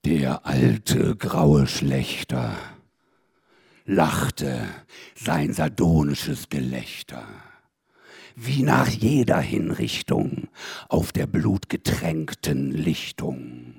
Der alte graue Schlächter lachte sein sardonisches Gelächter, wie nach jeder Hinrichtung auf der blutgetränkten Lichtung.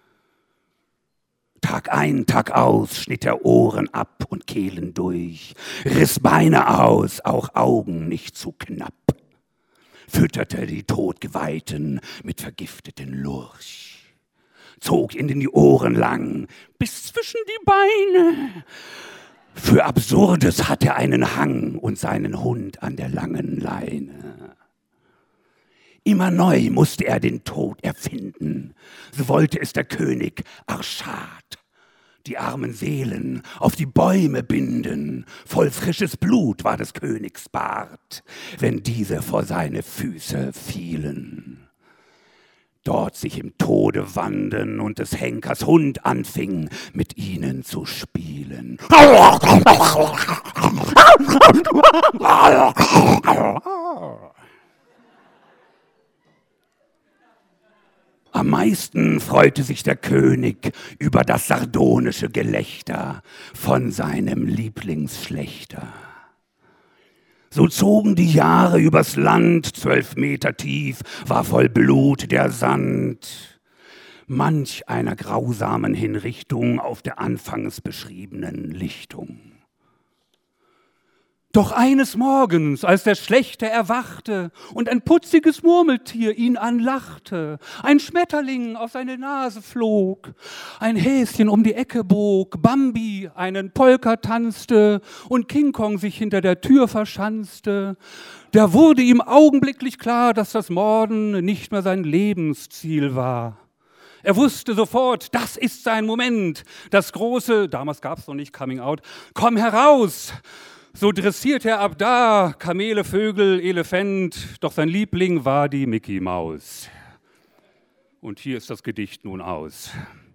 Tag ein, Tag aus schnitt er Ohren ab und Kehlen durch, riss Beine aus, auch Augen nicht zu knapp, fütterte die Todgeweihten mit vergifteten Lurch, zog ihnen die Ohren lang bis zwischen die Beine. Für Absurdes hat er einen Hang und seinen Hund an der langen Leine. Immer neu musste er den Tod erfinden, so wollte es der König Arschad. Die armen Seelen auf die Bäume binden, voll frisches Blut war des Königs Bart, wenn diese vor seine Füße fielen. Dort sich im Tode wanden und des Henkers Hund anfing, mit ihnen zu spielen. Am meisten freute sich der König über das sardonische Gelächter von seinem Lieblingsschlächter. So zogen die Jahre übers Land, 12 Meter tief war voll Blut der Sand. Manch einer grausamen Hinrichtung auf der anfangs beschriebenen Lichtung. Doch eines Morgens, als der Schlächter erwachte und ein putziges Murmeltier ihn anlachte, ein Schmetterling auf seine Nase flog, ein Häschen um die Ecke bog, Bambi einen Polka tanzte und King Kong sich hinter der Tür verschanzte, da wurde ihm augenblicklich klar, dass das Morden nicht mehr sein Lebensziel war. Er wusste sofort, das ist sein Moment, das große, damals gab es noch nicht Coming Out, komm heraus! So dressiert er ab da Kamele, Vögel, Elefant, doch sein Liebling war die Mickey Maus. Und hier ist das Gedicht nun aus.